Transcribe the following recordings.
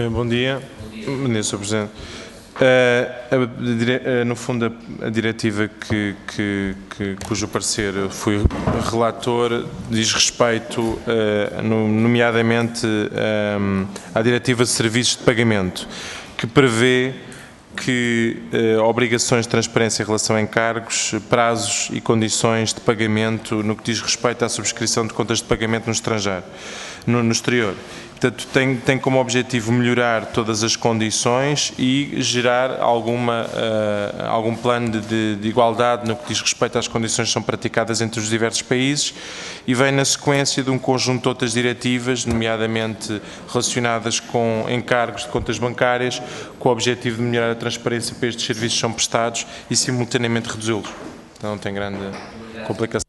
Bom dia. Bom dia, Sr. Presidente. No fundo, a diretiva cujo parecer fui relator diz respeito, nomeadamente, à diretiva de serviços de pagamento, que prevê que obrigações de transparência em relação a encargos, prazos e condições de pagamento no que diz respeito à subscrição de contas de pagamento no estrangeiro, no exterior. Portanto, tem como objetivo melhorar todas as condições e gerar algum plano de igualdade no que diz respeito às condições que são praticadas entre os diversos países, e vem na sequência de um conjunto de outras diretivas, nomeadamente relacionadas com encargos de contas bancárias, com o objetivo de melhorar a transparência para estes serviços que são prestados e simultaneamente reduzi-los. Então não tem grande complicação.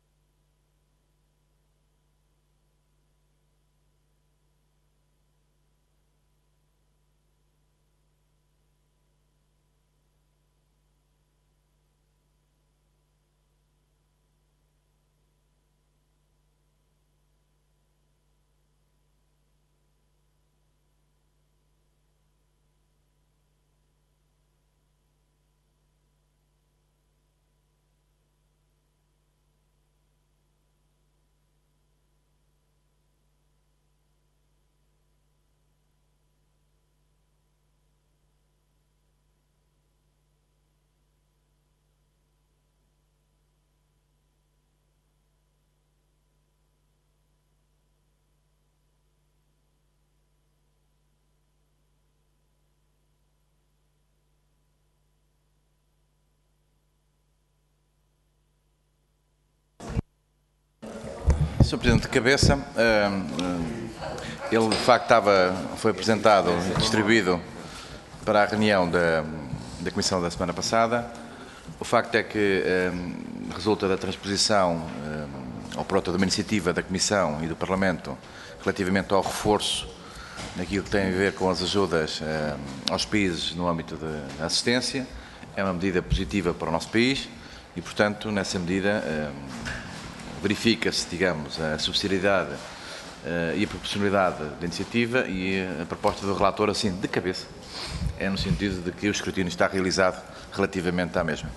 Sr. Presidente de cabeça, ele de facto foi apresentado e distribuído para a reunião da Comissão da semana passada. O facto é que resulta da transposição, ou pronto, de uma iniciativa da Comissão e do Parlamento relativamente ao reforço naquilo que tem a ver com as ajudas aos países no âmbito da assistência. É uma medida positiva para o nosso país e, portanto, nessa medida verifica-se, digamos, a subsidiariedade e a proporcionalidade da iniciativa, e a proposta do relator, assim, de cabeça, é no sentido de que o escrutínio está realizado relativamente à mesma.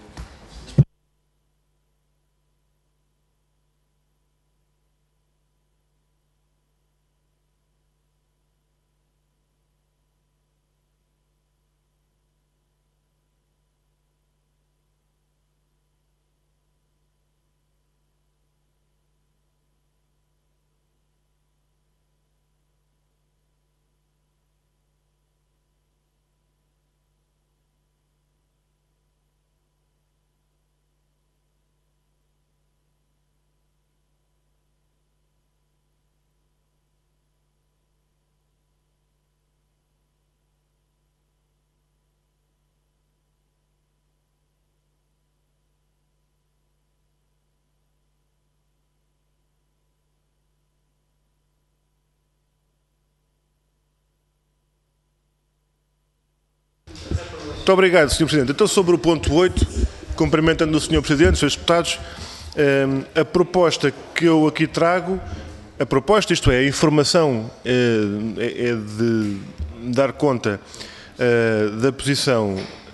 Muito obrigado, Sr. Presidente. Então, sobre o ponto 8, cumprimentando o Sr. Presidente, Srs. Deputados, a proposta que eu aqui trago, a proposta, isto é, a informação é de dar conta da posição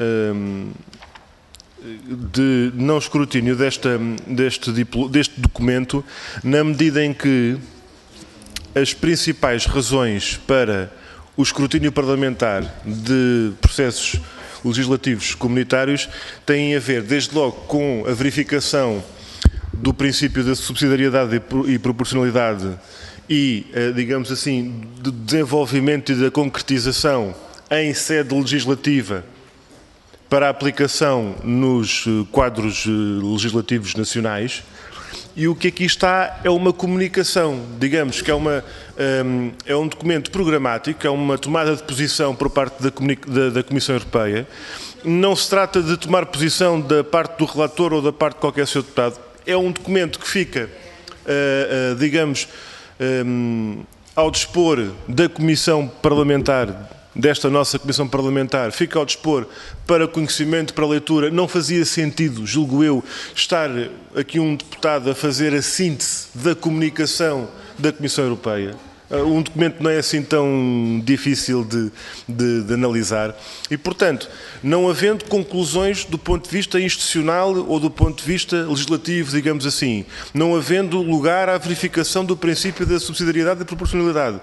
de não escrutínio deste documento, na medida em que as principais razões para o escrutínio parlamentar de processos legislativos comunitários têm a ver, desde logo, com a verificação do princípio da subsidiariedade e proporcionalidade e, digamos assim, do desenvolvimento e da concretização em sede legislativa para a aplicação nos quadros legislativos nacionais. E o que aqui está é uma comunicação, digamos que é um documento programático, é uma tomada de posição por parte da Comissão Europeia. Não se trata de tomar posição da parte do relator ou da parte de qualquer seu deputado. É um documento que fica, digamos, ao dispor da Comissão Parlamentar, desta nossa Comissão Parlamentar, fica ao dispor para conhecimento, para leitura. Não fazia sentido, julgo eu, estar aqui um deputado a fazer a síntese da comunicação da Comissão Europeia. Um documento não é assim tão difícil de analisar e, portanto, não havendo conclusões do ponto de vista institucional ou do ponto de vista legislativo, digamos assim, não havendo lugar à verificação do princípio da subsidiariedade e da proporcionalidade,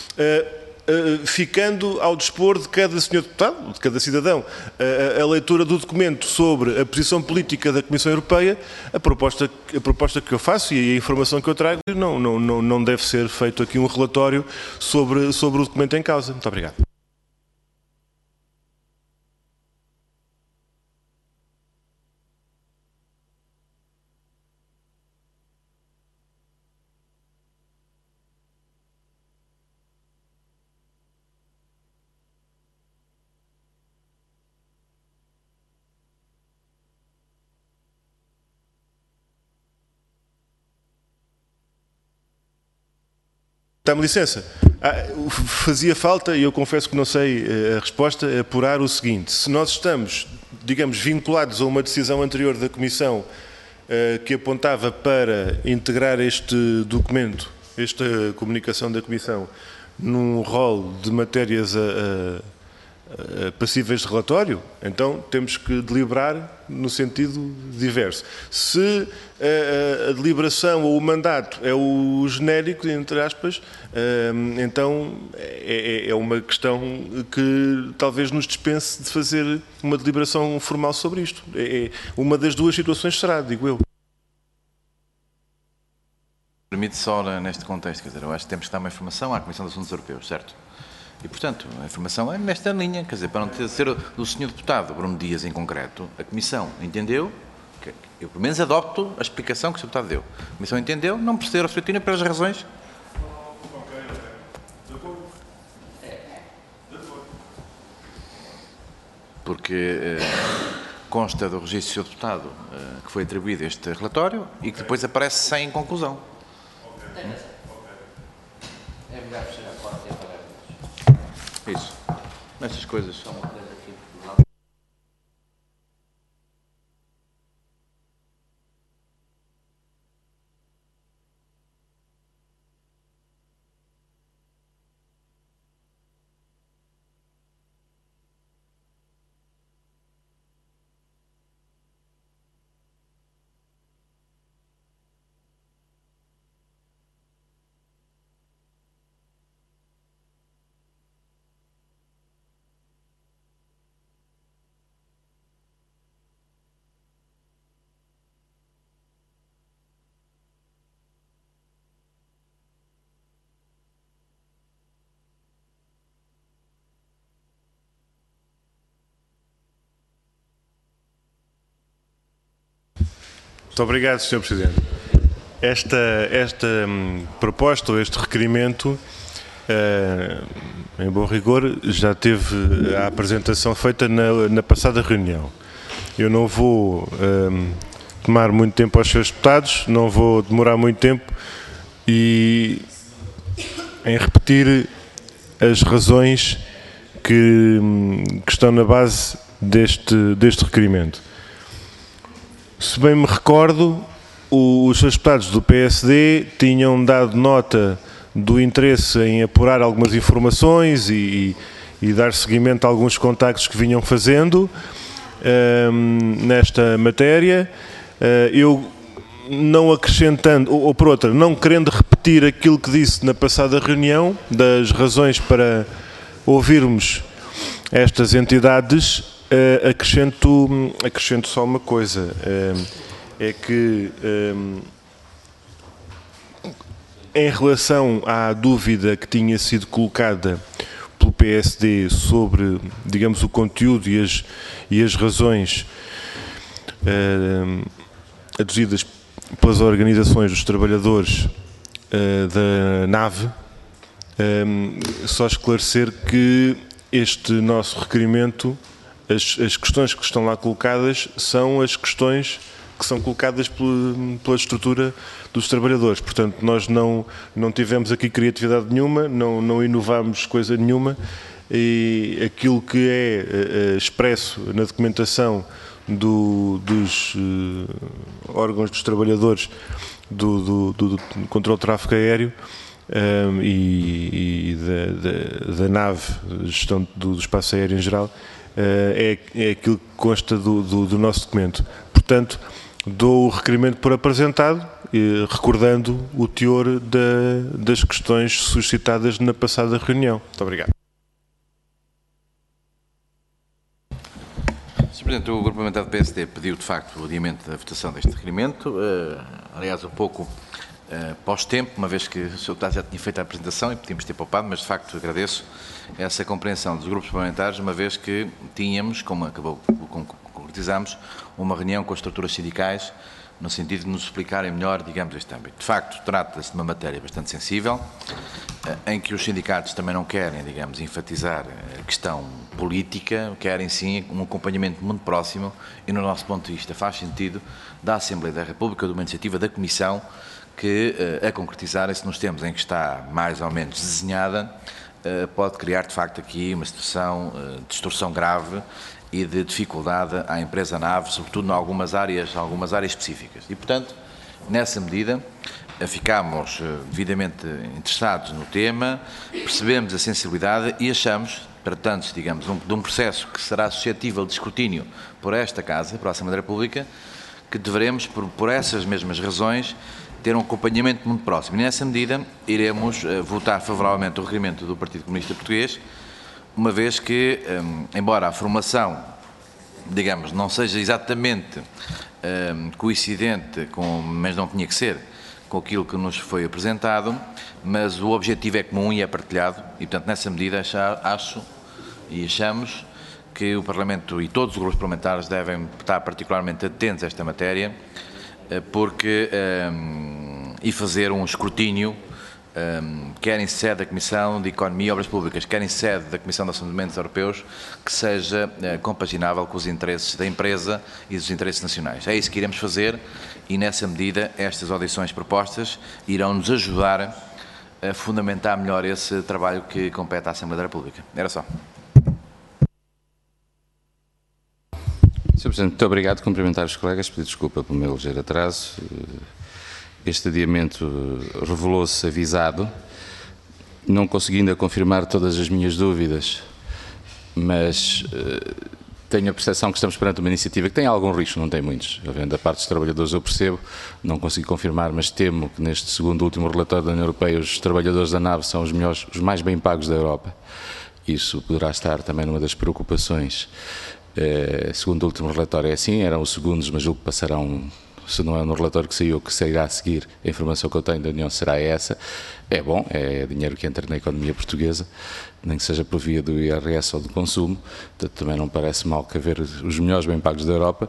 ficando ao dispor de cada senhor deputado, de cada cidadão, a leitura do documento sobre a posição política da Comissão Europeia, a proposta que eu faço e a informação que eu trago, não deve ser feito aqui um relatório sobre o documento em causa. Muito obrigado. Dá-me licença. Fazia falta, e eu confesso que não sei a resposta, apurar o seguinte. Se nós estamos, digamos, vinculados a uma decisão anterior da Comissão que apontava para integrar este documento, esta comunicação da Comissão, num rol de matérias passíveis de relatório, então temos que deliberar no sentido diverso. Se a deliberação ou o mandato é o genérico, entre aspas, então é uma questão que talvez nos dispense de fazer uma deliberação formal sobre isto. Uma das duas situações será, digo eu. Permite só neste contexto, quer dizer, eu acho que temos que dar uma informação à Comissão de Assuntos Europeus, certo? E, portanto, a informação é nesta linha, quer dizer, para não ter ser do Sr. Deputado Bruno Dias em concreto, a Comissão entendeu, que eu pelo menos adopto a explicação que o Sr. Deputado deu. A Comissão entendeu não proceder ao escrutínio pelas razões. Porque consta do registro do Sr. Deputado que foi atribuído este relatório e que depois aparece sem conclusão. É melhor fechar a porta e apagar a luz. Isso. Nestas coisas. Só uma coisa aqui. Muito obrigado, Sr. Presidente. Esta proposta, ou este requerimento, em bom rigor, já teve a apresentação feita na passada reunião. Eu não vou tomar muito tempo aos seus deputados, não vou demorar muito tempo em repetir as razões que estão na base deste requerimento. Se bem me recordo, os seus deputados do PSD tinham dado nota do interesse em apurar algumas informações e dar seguimento a alguns contactos que vinham fazendo nesta matéria. Eu, não acrescentando, ou por outra, não querendo repetir aquilo que disse na passada reunião, das razões para ouvirmos estas entidades, acrescento só uma coisa, é que em relação à dúvida que tinha sido colocada pelo PSD sobre, digamos, o conteúdo e as razões aduzidas pelas organizações dos trabalhadores da nave, só esclarecer que este nosso requerimento, as questões que estão lá colocadas são as questões que são colocadas pela estrutura dos trabalhadores. Portanto, nós não tivemos aqui criatividade nenhuma, não inovámos coisa nenhuma, e aquilo que é expresso na documentação dos órgãos dos trabalhadores do controle do tráfego aéreo e da nave, gestão do espaço aéreo em geral, é aquilo que consta do nosso documento. Portanto, dou o requerimento por apresentado, recordando o teor das questões suscitadas na passada reunião. Muito obrigado. Sr. Presidente, o Grupo Parlamentar do PSD pediu, de facto, o adiamento da votação deste requerimento, aliás, um pouco pós-tempo, uma vez que o Sr. Deputado já tinha feito a apresentação e podíamos ter poupado, mas, de facto, agradeço essa compreensão dos grupos parlamentares, uma vez que tínhamos, como concretizamos, uma reunião com as estruturas sindicais, no sentido de nos explicarem melhor, digamos, este âmbito. De facto, trata-se de uma matéria bastante sensível, em que os sindicatos também não querem, digamos, enfatizar a questão política, querem sim um acompanhamento muito próximo e, no nosso ponto de vista, faz sentido da Assembleia da República, de uma iniciativa da Comissão, que, a concretizar-se nos termos em que está mais ou menos desenhada, pode criar, de facto, aqui uma situação de distorção grave e de dificuldade à empresa NAV, sobretudo em algumas áreas específicas. E, portanto, nessa medida, ficámos devidamente interessados no tema, percebemos a sensibilidade e achamos, tratando-se, digamos, de um processo que será suscetível de escrutínio por esta Casa, por a Assembleia da República, que deveremos, por essas mesmas razões, ter um acompanhamento muito próximo. E, nessa medida, iremos votar favoravelmente o requerimento do Partido Comunista Português, uma vez que, embora a formulação, digamos, não seja exatamente coincidente, mas não tinha que ser, com aquilo que nos foi apresentado, mas o objetivo é comum e é partilhado, e, portanto, nessa medida, acho e achamos que o Parlamento e todos os grupos parlamentares devem estar particularmente atentos a esta matéria, porque e fazer um escrutínio, quer em sede da Comissão de Economia e Obras Públicas, quer em sede da Comissão de Assuntos Europeus, que seja compaginável com os interesses da empresa e dos interesses nacionais. É isso que iremos fazer e, nessa medida, estas audições propostas irão nos ajudar a fundamentar melhor esse trabalho que compete à Assembleia da República. Era só. Sr. Presidente, muito obrigado. Cumprimentar os colegas, pedir desculpa pelo meu ligeiro atraso. Este adiamento revelou-se avisado, não conseguindo confirmar todas as minhas dúvidas, mas tenho a percepção que estamos perante uma iniciativa que tem algum risco, não tem muitos. Da parte dos trabalhadores eu percebo, não consigo confirmar, mas temo que neste segundo último relatório da União Europeia os trabalhadores da NAV são os mais bem pagos da Europa. Isso poderá estar também numa das preocupações. Segundo o último relatório é assim, eram os segundos, mas julgo que passarão, se não é no relatório que saiu, que sairá a seguir, a informação que eu tenho da União será essa. É bom, é dinheiro que entra na economia portuguesa, nem que seja por via do IRS ou do consumo, portanto também não parece mal que haver os melhores bem pagos da Europa.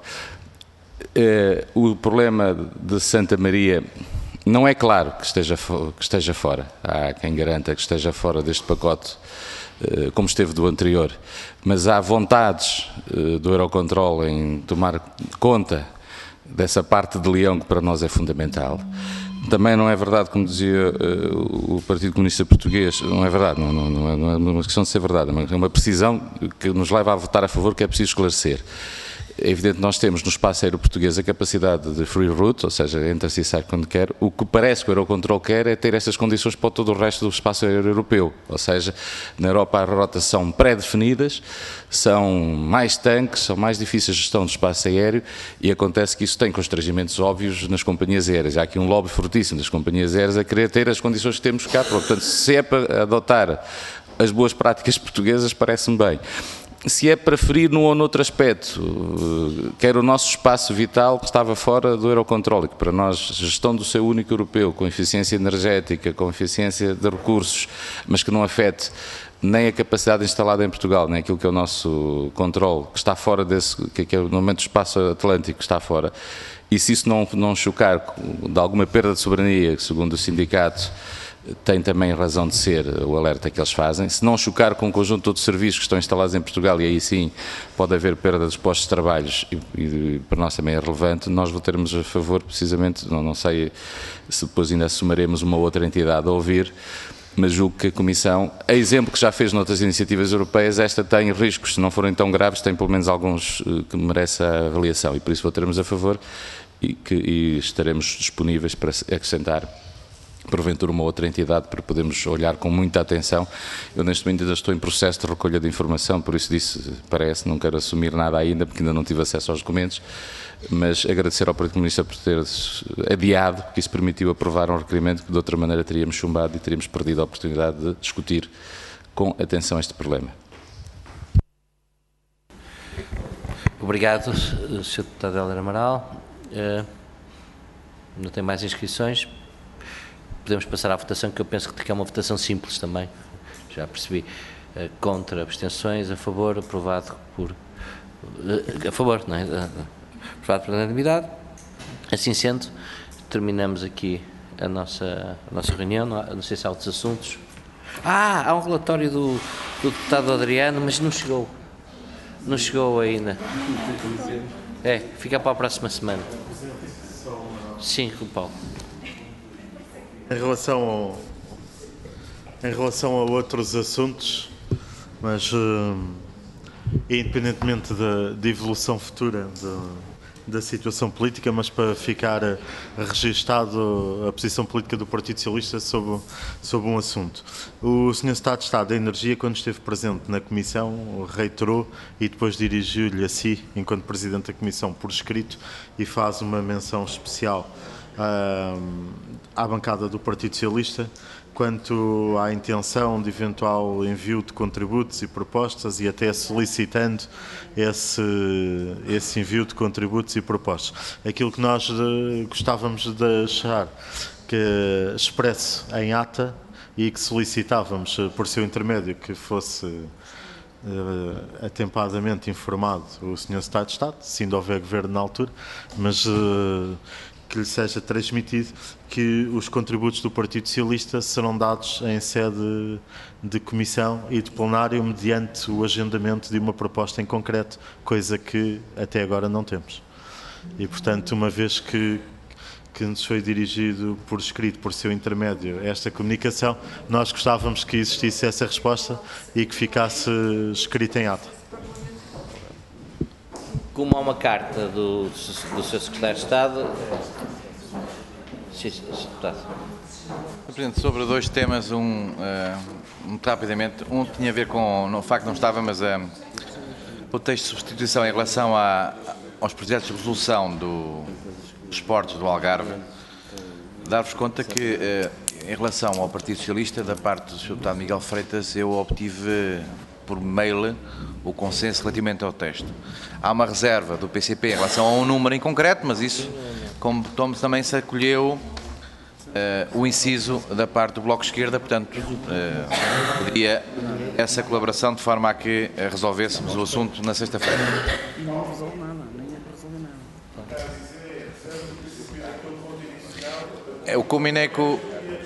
O problema de Santa Maria não é claro que esteja fora, há quem garanta que esteja fora deste pacote, como esteve do anterior, mas há vontades do Eurocontrol em tomar conta dessa parte de leão que para nós é fundamental. Também não é verdade, como dizia o Partido Comunista Português, não é verdade, não é uma questão de ser verdade, é uma precisão que nos leva a votar a favor, que é preciso esclarecer. É evidente que nós temos no espaço aéreo português a capacidade de free route, ou seja, entra-se e sai quando quer. O que parece que o Eurocontrol quer é ter essas condições para todo o resto do espaço aéreo europeu. Ou seja, na Europa as rotas são pré-definidas, são mais tanques, são mais difíceis de gestão do espaço aéreo e acontece que isso tem constrangimentos óbvios nas companhias aéreas. Há aqui um lobby fortíssimo das companhias aéreas a querer ter as condições que temos cá. Portanto, se é para adotar as boas práticas portuguesas, parece-me bem. Se é para ferir num ou noutro aspecto, quer o nosso espaço vital que estava fora do Eurocontrol, que para nós, gestão do seu único europeu, com eficiência energética, com eficiência de recursos, mas que não afete nem a capacidade instalada em Portugal, nem aquilo que é o nosso controle, que está fora desse, que é no momento do espaço atlântico que está fora, e se isso não chocar de alguma perda de soberania, segundo o sindicato, tem também razão de ser o alerta que eles fazem. Se não chocar com o conjunto de outros serviços que estão instalados em Portugal, e aí sim pode haver perda dos postos de trabalho, e para nós também é relevante, nós votaremos a favor, precisamente, não sei se depois ainda assumiremos uma outra entidade a ouvir, mas julgo que a Comissão, a exemplo que já fez noutras iniciativas europeias, esta tem riscos, se não forem tão graves, tem pelo menos alguns que merecem a avaliação, e por isso votaremos a favor e estaremos disponíveis para acrescentar porventura uma outra entidade para podermos olhar com muita atenção. Eu neste momento ainda estou em processo de recolha de informação, por isso não quero assumir nada ainda, porque ainda não tive acesso aos documentos, mas agradecer ao Partido Comunista por ter adiado, porque isso permitiu aprovar um requerimento que de outra maneira teríamos chumbado e teríamos perdido a oportunidade de discutir com atenção este problema. Obrigado, Sr. Deputado Hélder Amaral. Não tem mais inscrições. Podemos passar à votação, que eu penso que é uma votação simples também. Já percebi. Contra, abstenções, a favor, aprovado por... a favor, não é? Aprovado por unanimidade. Assim sendo, terminamos aqui a nossa reunião. Não sei se há outros assuntos. Há um relatório do deputado Adriano, mas não chegou. Não chegou ainda. Fica para a próxima semana. Sim, Paulo. Em relação a outros assuntos, mas independentemente da evolução futura da situação política, mas para ficar registado a posição política do Partido Socialista sobre um assunto. O Sr. Secretário de Estado da Energia, quando esteve presente na Comissão, reiterou e depois dirigiu-lhe a si, enquanto Presidente da Comissão, por escrito, e faz uma menção especial à bancada do Partido Socialista quanto à intenção de eventual envio de contributos e propostas e até solicitando esse envio de contributos e propostas. Aquilo que nós gostávamos de deixar que expresse em ata e que solicitávamos por seu intermédio que fosse atempadamente informado o Sr. Secretário de Estado, se ainda houver governo na altura, mas que lhe seja transmitido que os contributos do Partido Socialista serão dados em sede de comissão e de plenário mediante o agendamento de uma proposta em concreto, coisa que até agora não temos. E, portanto, uma vez que nos foi dirigido por escrito, por seu intermédio, esta comunicação, nós gostávamos que existisse essa resposta e que ficasse escrita em ata. Como há uma carta do Sr. Secretário de Estado... Sim, deputado. Presidente, sobre dois temas, muito rapidamente. Um tinha a ver com, no facto não estava, mas o texto de substituição em relação aos projetos de resolução dos portos do Algarve. Dar-vos conta que, em relação ao Partido Socialista, da parte do Sr. Deputado Miguel Freitas, eu obtive por mail o consenso relativamente ao texto. Há uma reserva do PCP em relação a um número em concreto, mas isso, como também se acolheu o inciso da parte do Bloco de Esquerda, portanto, pediria essa colaboração de forma a que resolvêssemos o assunto na sexta-feira. Não resolve nada, nem é para resolver nada. Eu combinei com...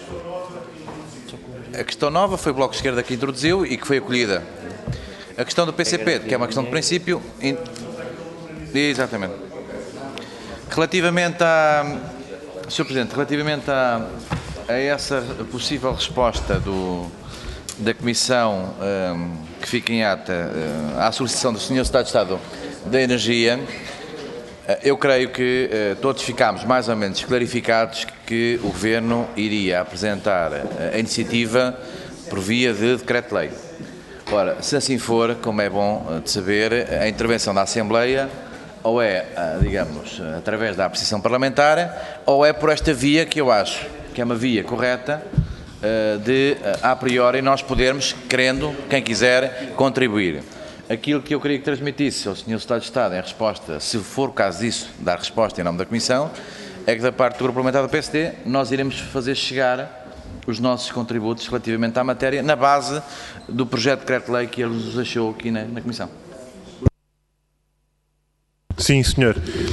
A questão nova foi o Bloco de Esquerda que introduziu e que foi acolhida. A questão do PCP, que é uma questão de princípio... Exatamente. Relativamente Sr. Presidente, relativamente a essa possível resposta da Comissão que fica em ata à solicitação do Sr. Secretário de Estado da Energia, eu creio que todos ficámos mais ou menos clarificados que o Governo iria apresentar a iniciativa por via de decreto-lei. Ora, se assim for, como é bom de saber, a intervenção da Assembleia ou é, digamos, através da apreciação parlamentar, ou é por esta via que eu acho que é uma via correta de, a priori, nós podermos, querendo, quem quiser, contribuir. Aquilo que eu queria que transmitisse ao Sr. Secretário de Estado em resposta, se for o caso disso, dar resposta em nome da Comissão, é que da parte do Grupo Parlamentar do PSD nós iremos fazer chegar os nossos contributos relativamente à matéria na base do projeto de decreto-lei que ele nos deixou aqui na Comissão. Sim, senhor.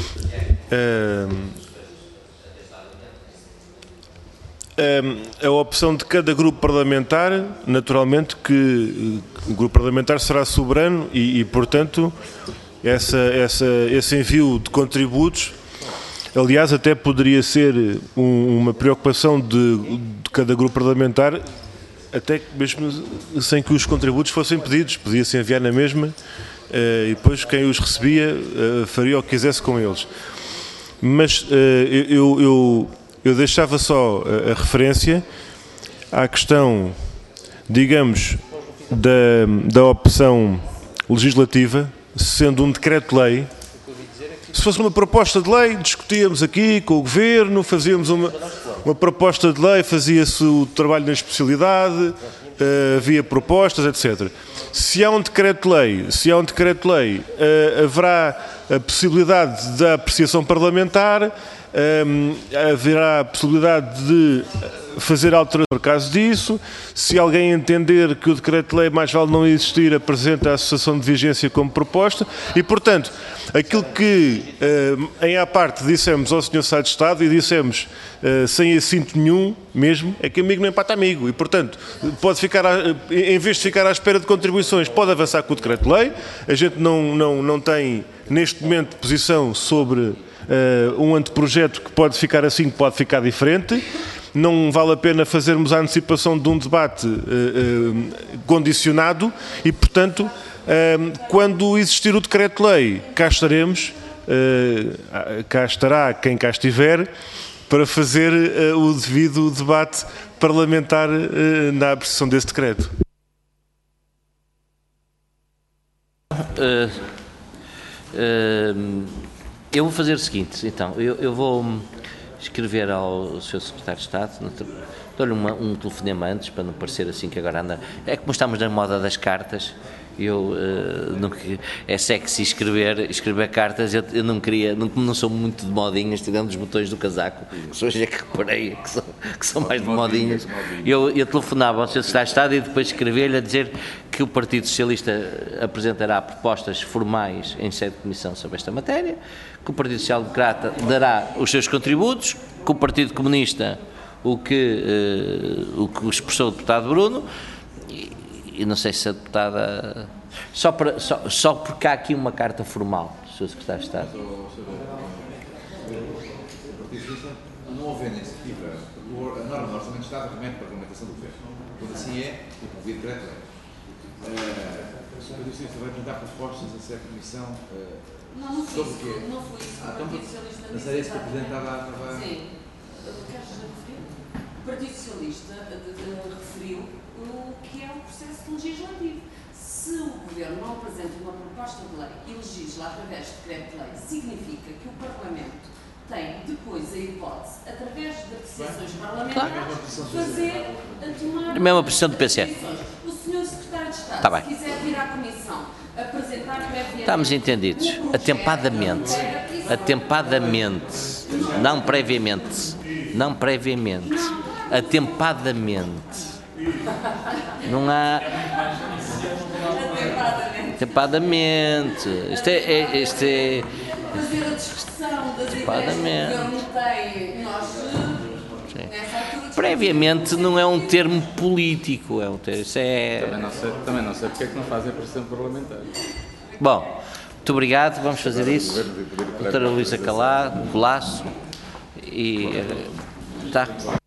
A opção de cada grupo parlamentar, naturalmente que o grupo parlamentar será soberano e portanto, esse envio de contributos, aliás, até poderia ser uma preocupação de cada grupo parlamentar, até mesmo sem que os contributos fossem pedidos, podia-se enviar na mesma e depois quem os recebia faria o que quisesse com eles. Mas eu eu deixava só a referência à questão, digamos, da opção legislativa, sendo um decreto-lei. Se fosse uma proposta de lei, discutíamos aqui com o Governo, fazíamos uma proposta de lei, fazia-se o trabalho na especialidade, havia propostas, etc. Se há um decreto-lei, haverá a possibilidade da apreciação parlamentar, haverá a possibilidade de fazer alterações por causa disso. Se alguém entender que o decreto-lei mais vale não existir, apresenta a associação de vigência como proposta e, portanto, aquilo que em à parte dissemos ao Sr. Secretário de Estado e dissemos sem assinto nenhum mesmo, é que amigo não empata amigo e, portanto, pode ficar, em vez de ficar à espera de contribuições, pode avançar com o decreto-lei. A gente não tem neste momento posição sobre um anteprojeto que pode ficar assim, que pode ficar diferente. Não vale a pena fazermos a antecipação de um debate condicionado e, portanto, quando existir o decreto-lei, cá estaremos, cá estará quem cá estiver, para fazer o devido debate parlamentar na apreciação desse decreto. Eu vou fazer o seguinte, então, eu vou escrever ao Sr. Secretário de Estado, dou-lhe um telefonema antes, para não parecer assim que agora anda... É como estamos na moda das cartas, é sexy escrever cartas, eu não queria, não sou muito de modinhas, tirando os botões do casaco, que hoje é que reparei que são mais de modinhas. Eu telefonava ao Sr. Secretário de Estado e depois escrevi-lhe a dizer que o Partido Socialista apresentará propostas formais em sede de comissão sobre esta matéria, que o Partido Social Democrata dará os seus contributos, que o Partido Comunista o que expressou o deputado Bruno, e não sei se a deputada... Só porque há aqui uma carta formal do Sr. Secretário de Estado. Não havendo iniciativa, a norma do Orçamento de Estado remete para a regulamentação do Governo. Quando assim é, o convite decreto-lei. O Partido Socialista vai apresentar propostas a ser comissão sobre o quê? Não foi isso. O Partido Socialista a série que apresentava... Sim. Queres referir? O Partido Socialista referiu o que é o processo legislativo. Se o Governo não apresenta uma proposta de lei e legisla através de decreto-lei, significa que o Parlamento tem depois a hipótese, através de apreciações parlamentares, tomar a mesma posição do PC. O Sr. Secretário de Estado, se quiser vir à Comissão apresentar previamente... Estamos entendidos. Atempadamente, não previamente, atempadamente. Não há... Atempadamente. Isto é... Fazer a discussão das ideias que o Governo tem, nós... Previamente não é um termo político, é um termo... Isso é... Também não sei porque é que não fazem a pressão parlamentar. Bom, muito obrigado, vamos fazer isso. Doutora Luísa Colasso e... Tá.